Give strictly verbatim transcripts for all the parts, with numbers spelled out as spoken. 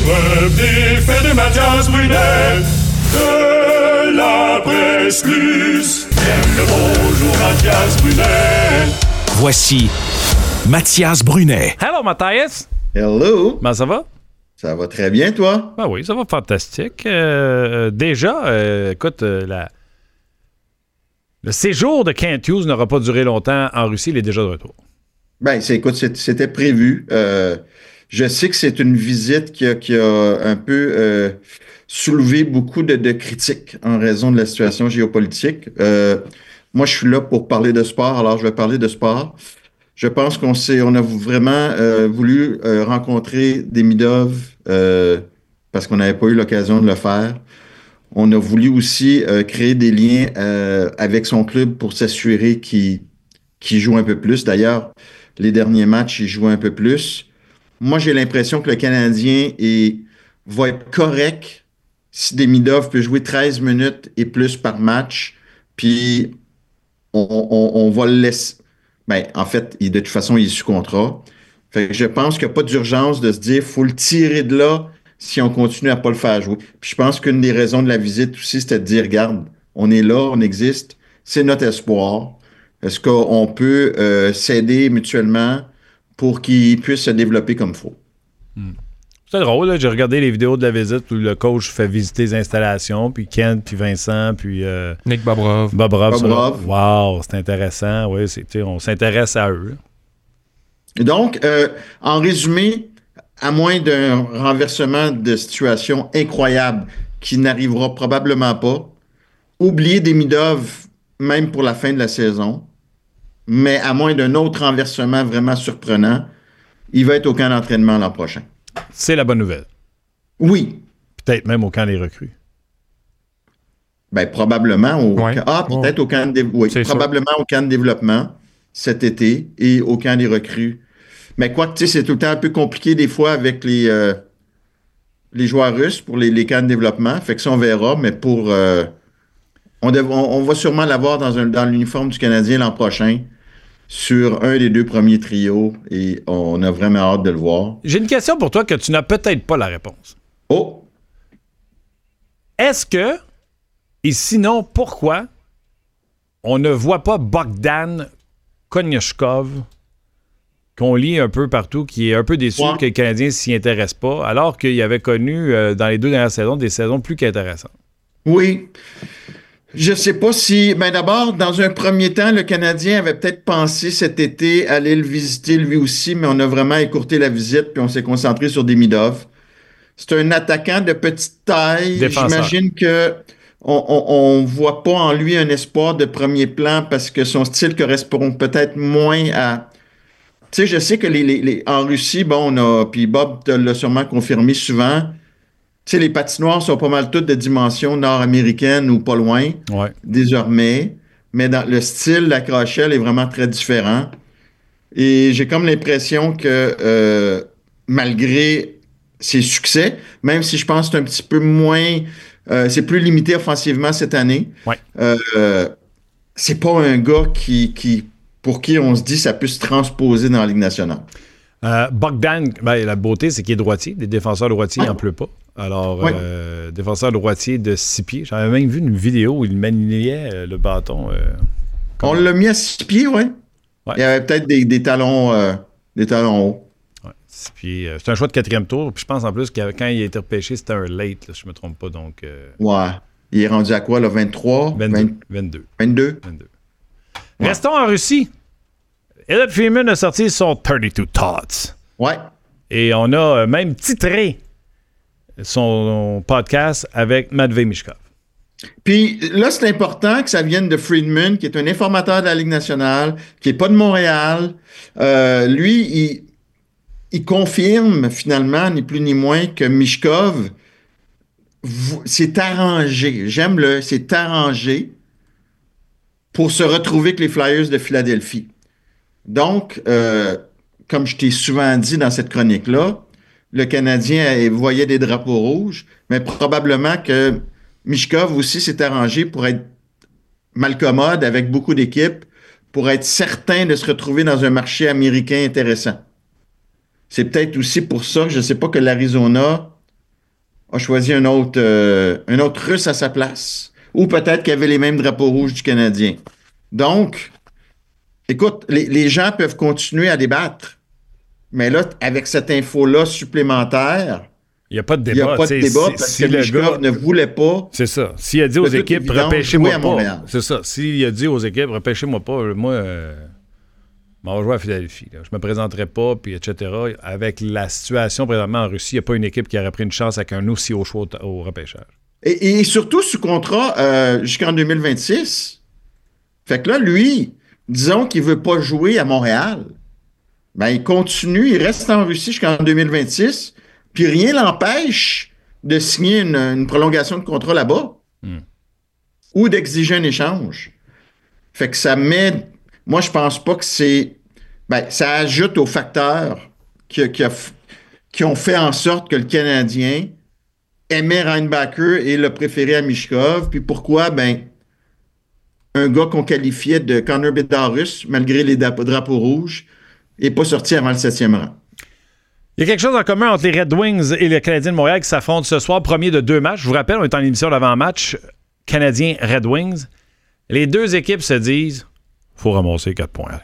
L'épreuve des faits de Mathias Brunet, de la presse plus. Bien le bonjour Mathias Brunet. Voici Mathias Brunet. Hello, Mathias. Hello. Comment ça va? Ça va très bien, toi? Ben oui, ça va fantastique. Euh, déjà, euh, écoute, euh, la... le séjour de Kent Hughes n'aura pas duré longtemps en Russie, il est déjà de retour. Ben, c'est, écoute, c'est, c'était prévu. Euh, je sais que c'est une visite qui a, qui a un peu euh, soulevé beaucoup de, de critiques en raison de la situation géopolitique. Euh, moi, je suis là pour parler de sport, alors je vais parler de sport. Je pense qu'on s'est, on a vraiment euh, voulu euh, rencontrer Demidov euh, parce qu'on n'avait pas eu l'occasion de le faire. On a voulu aussi euh, créer des liens euh, avec son club pour s'assurer qu'il, qu'il joue un peu plus. D'ailleurs, les derniers matchs, il joue un peu plus. Moi, j'ai l'impression que le Canadien est, va être correct si Demidov peut jouer treize minutes et plus par match. Puis, on, on, on va le laisser. Ben, en fait, il, de toute façon, il est sous contrat. Fait que je pense qu'il n'y a pas d'urgence de se dire qu'il faut le tirer de là si on continue à ne pas le faire jouer. Puis je pense qu'une des raisons de la visite aussi, c'était de dire, regarde, on est là, on existe, c'est notre espoir. Est-ce qu'on peut euh, s'aider mutuellement pour qu'il puisse se développer comme il faut? Hmm. C'est drôle, là. J'ai regardé les vidéos de la visite où le coach fait visiter les installations, puis Kent, puis Vincent, puis... Euh, Nick Bobrov. Bobrov. Bobrov. Wow, c'est intéressant. Oui, c'est, on s'intéresse à eux. Donc, euh, en résumé, à moins d'un renversement de situation incroyable qui n'arrivera probablement pas, oubliez Demidov même pour la fin de la saison, mais à moins d'un autre renversement vraiment surprenant, il va être au camp d'entraînement l'an prochain. C'est la bonne nouvelle. Oui. Peut-être même au camp des recrues. Ben, probablement au ouais. camp, ah, peut-être ouais. au camp de, oui, C'est probablement sûr. au camp de développement cet été et au camp des recrues. Mais quoi que, tu sais, c'est tout le temps un peu compliqué des fois avec les, euh, les joueurs russes pour les, les camps de développement. Fait que ça, on verra, mais pour... Euh, on, dev, on, on va sûrement l'avoir dans, un, dans l'uniforme du Canadien l'an prochain sur un des deux premiers trios et on a vraiment hâte de le voir. J'ai une question pour toi que tu n'as peut-être pas la réponse. Oh! Est-ce que, et sinon, pourquoi on ne voit pas Bogdan Konyoshkov, qu'on lit un peu partout, qui est un peu déçu ouais. que le Canadien s'y intéresse pas, alors qu'il avait connu, euh, dans les deux dernières saisons, des saisons plus qu'intéressantes? Oui. Je sais pas si... Ben d'abord, dans un premier temps, le Canadien avait peut-être pensé cet été aller le visiter lui aussi, mais on a vraiment écourté la visite puis on s'est concentré sur Demidov. C'est un attaquant de petite taille. Défenseur. J'imagine que on, on, on voit pas en lui un espoir de premier plan parce que son style correspond peut-être moins à... Tu sais, je sais que les, les, les, en Russie, bon, on a... Puis Bob te l'a sûrement confirmé souvent... Tu sais, les patinoires sont pas mal toutes de dimension nord-américaine ou pas loin, ouais. désormais. Mais dans le style, la crochelle est vraiment très différent. Et j'ai comme l'impression que euh, malgré ses succès, même si je pense que c'est un petit peu moins... Euh, c'est plus limité offensivement cette année, ouais. euh, c'est pas un gars qui, qui, pour qui on se dit ça peut se transposer dans la Ligue nationale. Euh, Bogdan, ben, la beauté, c'est qu'il est droitier. Des défenseurs droitiers, il ouais. n'en pleut pas. Alors, ouais. euh, défenseur droitier de six pieds. J'avais même vu une vidéo où il maniait euh, le bâton. Euh, On l'a mis à six pieds, oui. Ouais. Il y avait peut-être des, des talons euh, des talons hauts. Ouais, six pieds. Euh, c'est un choix de quatrième tour. Puis je pense en plus que quand il a été repêché, c'était un late, là, si je ne me trompe pas. Donc, euh... ouais. Il est rendu à quoi, là? vingt-trois? vingt-deux. vingt... vingt-deux. vingt-deux? vingt-deux. Ouais. Restons en Russie. Elliot Freeman a sorti son thirty-two Thoughts. Ouais. Et on a même titré son podcast avec Matvei Michkov. Puis là, c'est important que ça vienne de Friedman, qui est un informateur de la Ligue nationale, qui n'est pas de Montréal. Euh, lui, il, il confirme finalement, ni plus ni moins, que Michkov s'est arrangé, j'aime le, s'est arrangé pour se retrouver avec les Flyers de Philadelphie. Donc, euh, comme je t'ai souvent dit dans cette chronique-là, le Canadien voyait des drapeaux rouges, mais probablement que Michkov aussi s'est arrangé pour être malcommode avec beaucoup d'équipes, pour être certain de se retrouver dans un marché américain intéressant. C'est peut-être aussi pour ça que je ne sais pas que l'Arizona a choisi un autre, euh, un autre Russe à sa place. Ou peut-être qu'il avait les mêmes drapeaux rouges du Canadien. Donc, écoute, les, les gens peuvent continuer à débattre. Mais là, avec cette info-là supplémentaire, il n'y a pas de débat. Il n'y a pas de débat parce si que Michkov ne voulait pas. C'est ça. S'il a dit aux équipes, repêchez-moi pas. C'est ça. S'il a dit aux équipes, repêchez-moi pas, moi, euh, je vais jouer à Philadelphie. Là. Je me présenterai pas, puis et cetera. Avec la situation présentement en Russie, il n'y a pas une équipe qui aurait pris une chance avec un aussi haut choix au, au repêchage. Et, et surtout sous contrat euh, jusqu'en deux mille vingt-six. Fait que là, lui, disons qu'il ne veut pas jouer à Montréal. Ben, il continue, il reste en Russie jusqu'en deux mille vingt-six. Puis rien l'empêche de signer une, une prolongation de contrat là-bas mm. ou d'exiger un échange. Fait que ça met... Moi, je pense pas que c'est... Ben, ça ajoute aux facteurs qui, qui, a, qui ont fait en sorte que le Canadien aimait Reinbacher et l'a préféré à Michkov. Puis pourquoi? Ben, un gars qu'on qualifiait de Connor Bedard-Russe, malgré les drapeaux rouges, n'est pas sorti avant le septième rang. Il y a quelque chose en commun entre les Red Wings et le Canadien de Montréal qui s'affrontent ce soir, premier de deux matchs. Je vous rappelle, on est en émission d'avant-match, Canadien-Red Wings. Les deux équipes se disent il faut ramasser quatre points.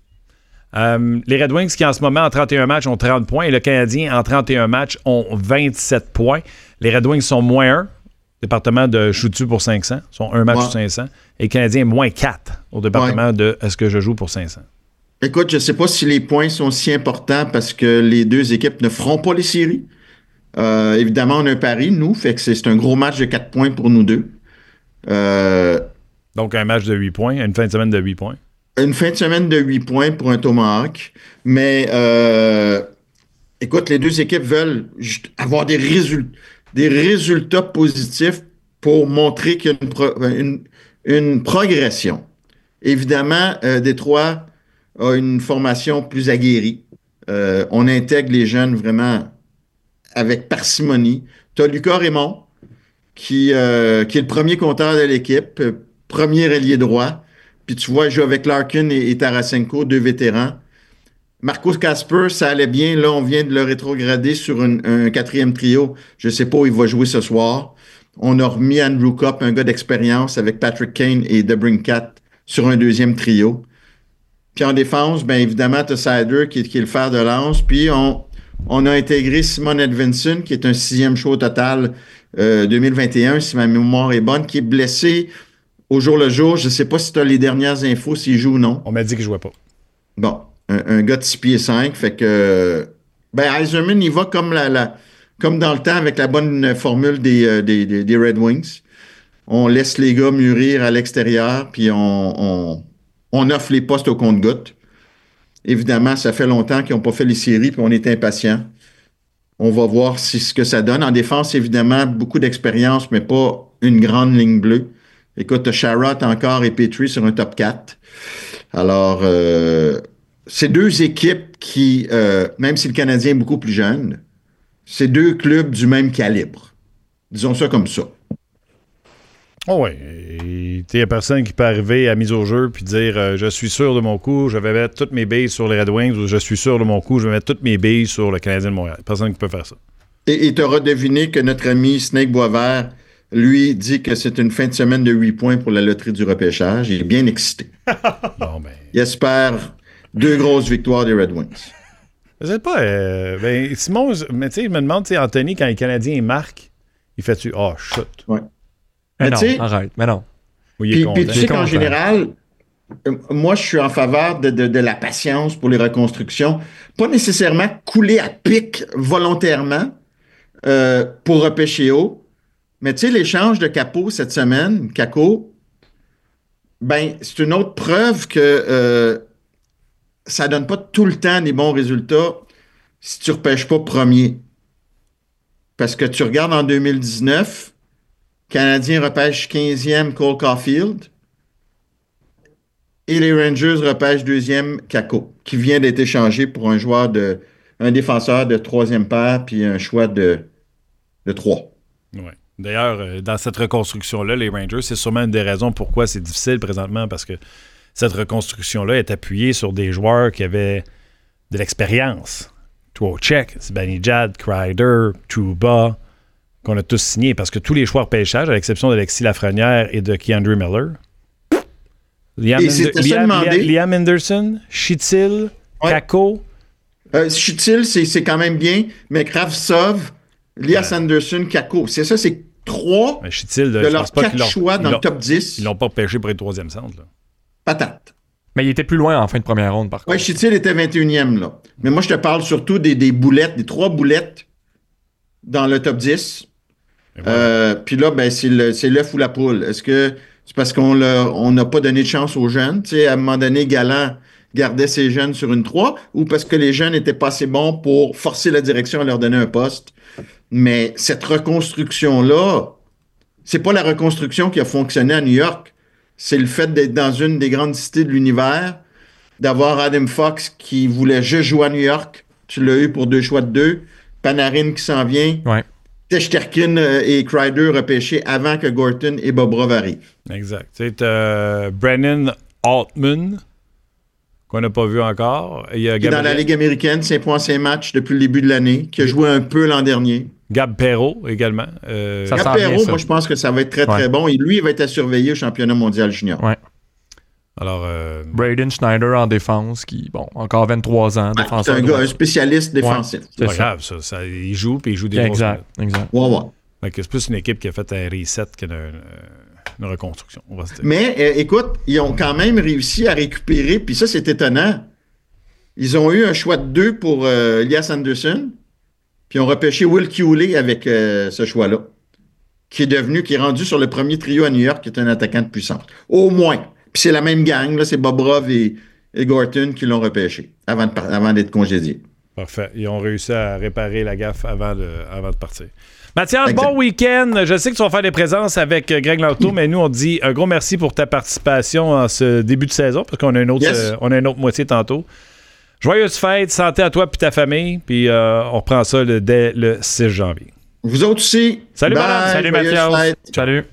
Euh, les Red Wings qui en ce moment en trente et un matchs ont trente points et le Canadien en trente et un matchs ont vingt-sept points. Les Red Wings sont moins un, département de joue-tu pour cinq cents, sont un match ouais. sur cinq cents, et le Canadien moins quatre au département ouais. de est-ce que je joue pour cinq cents. Écoute, je ne sais pas si les points sont si importants parce que les deux équipes ne feront pas les séries. Euh, évidemment, on a un pari, nous, fait que c'est, c'est un gros match de quatre points pour nous deux. Euh, Donc, un match de huit points, une fin de semaine de huit points. Une fin de semaine de huit points pour un Tomahawk. Mais, euh, écoute, les deux équipes veulent avoir des, résul- des résultats positifs pour montrer qu'il y a une, pro- une, une progression. Évidemment, euh, Détroit a une formation plus aguerrie. Euh, on intègre les jeunes vraiment avec parcimonie. Tu as Lucas Raymond, qui, euh, qui est le premier compteur de l'équipe, euh, premier ailier droit. Puis tu vois, il joue avec Larkin et, et Tarasenko, deux vétérans. Marcus Kasper, ça allait bien. Là, on vient de le rétrograder sur une, un quatrième trio. Je ne sais pas où il va jouer ce soir. On a remis Andrew Copp, un gars d'expérience, avec Patrick Kane et DeBrincat sur un deuxième trio. Puis en défense, bien évidemment, tu as Sider qui, qui est le fer de lance. Puis on, on a intégré Simon Edvinsson, qui est un sixième choix au total euh, deux mille vingt et un, si ma mémoire est bonne, qui est blessé au jour le jour. Je ne sais pas si tu as les dernières infos, s'il joue ou non. On m'a dit qu'il ne jouait pas. Bon, un, un gars de six pieds cinq, fait que... Ben, Yzerman, il va comme, la, la, comme dans le temps avec la bonne formule des, des, des, des Red Wings. On laisse les gars mûrir à l'extérieur, puis on... on On offre les postes au compte-gouttes. Évidemment, ça fait longtemps qu'ils n'ont pas fait les séries, puis on est impatients. On va voir si, ce que ça donne. En défense, évidemment, beaucoup d'expérience, mais pas une grande ligne bleue. Écoute, t'as Sherratt encore et Petrie sur un top quatre. Alors, euh, c'est deux équipes qui, euh, même si le Canadien est beaucoup plus jeune, c'est deux clubs du même calibre. Disons ça comme ça. Oh oui, il n'y a personne qui peut arriver à mise au jeu puis dire euh, je suis sûr de mon coup, je vais mettre toutes mes billes sur les Red Wings ou je suis sûr de mon coup, je vais mettre toutes mes billes sur le Canadien de Montréal. Personne qui peut faire ça. Et tu auras deviné que notre ami Snake Boisvert, lui, dit que c'est une fin de semaine de huit points pour la loterie du repêchage. Il est bien excité. Bon, ben... Il espère deux grosses victoires des Red Wings. Je sais pas. Euh, ben, Simon, mais tu sais, je me demande, Anthony, quand les Canadiens marquent, il fait-tu oh, chut. Ouais. Mais, mais non, arrête, mais non. Oui, puis, puis tu sais qu'en général, euh, moi, je suis en faveur de, de, de la patience pour les reconstructions. Pas nécessairement couler à pic volontairement euh, pour repêcher haut. Mais tu sais, l'échange de Capo cette semaine, Caco, ben, c'est une autre preuve que euh, ça donne pas tout le temps des bons résultats si tu repêches pas premier. Parce que tu regardes en deux mille dix-neuf, Canadien repêche quinzième Cole Caulfield et les Rangers repêchent deuxième Kako, qui vient d'être échangé pour un joueur de un défenseur de troisième paire puis un choix de, de trois. Ouais. D'ailleurs, dans cette reconstruction-là, les Rangers, c'est sûrement une des raisons pourquoi c'est difficile présentement, parce que cette reconstruction-là est appuyée sur des joueurs qui avaient de l'expérience. Trocheck, Zibanejad, Kreider, Trouba, qu'on a tous signés, parce que tous les choix repêchage, à l'exception d'Alexis Lafrenière et de Keandre Miller, Liam, Ander- Liam, Liam, Liam Anderson, Chytil, ouais. Kako. Euh, Chytil, c'est, c'est quand même bien, mais Kravtsov, Lias ouais. Anderson, Kako. C'est ça, c'est trois mais Chytil, de leurs quatre choix dans le top dix. Ils l'ont pas repêché pour être troisième centre. Là. Patate. Mais il était plus loin en fin de première ronde, par contre. Oui, Chytil était vingt et unième, là. Mais moi, je te parle surtout des, des boulettes, des trois boulettes dans le top dix. Voilà. Euh, puis là, ben, c'est, le, c'est l'œuf ou la poule. Est-ce que c'est parce qu'on l'a, on n'a pas donné de chance aux jeunes? Tu sais, à un moment donné, Galland gardait ses jeunes sur une trois, ou parce que les jeunes n'étaient pas assez bons pour forcer la direction à leur donner un poste? Mais cette reconstruction-là, c'est pas la reconstruction qui a fonctionné à New York. C'est le fait d'être dans une des grandes cités de l'univers, d'avoir Adam Fox qui voulait juste jouer à New York. Tu l'as eu pour deux choix de deux. Panarin qui s'en vient. Ouais. Shesterkin et Kreider repêchés avant que Gorton et Bobrov arrivent. Exact. C'est euh, Brennan Altman, qu'on n'a pas vu encore. Il y a qui est dans la Ligue américaine, cinq points, cinq matchs depuis le début de l'année, qui a joué un peu l'an dernier. Gab Perreault également. Euh... Gab Perreault, moi je pense que ça va être très très ouais. bon. Et lui, il va être à surveiller au championnat mondial junior. Ouais. Alors, euh... Braden Schneider en défense, qui, bon, encore vingt-trois ans, ouais, défenseur. C'est un gars, un spécialiste défensif. Ouais, c'est, c'est pas ça. grave, ça. ça. Il joue puis il joue des exact, grosses exact. Ouais, ouais. Donc, c'est plus une équipe qui a fait un reset qu'une une reconstruction. On va se dire. Mais euh, écoute, ils ont quand même réussi à récupérer, puis ça, c'est étonnant. Ils ont eu un choix de deux pour euh, Lias Anderson, puis ils ont repêché Will Cuylle avec euh, ce choix-là, qui est devenu, qui est rendu sur le premier trio à New York, qui est un attaquant de puissance. Au moins. Puis c'est la même gang, là, c'est Bobrov et, et Gorton qui l'ont repêché avant, de, avant d'être congédiés. Parfait. Ils ont réussi à réparer la gaffe avant de, avant de partir. Mathias, exact. Bon week-end. Je sais que tu vas faire des présences avec Greg Lanto, mais nous, on te dit un gros merci pour ta participation en ce début de saison, parce qu'on a une autre, yes. euh, on a une autre moitié tantôt. Joyeuses fêtes, santé à toi et ta famille, puis euh, on reprend ça le, dès le six janvier. Vous autres aussi. Salut, madame. Salut, Mathias. Salut.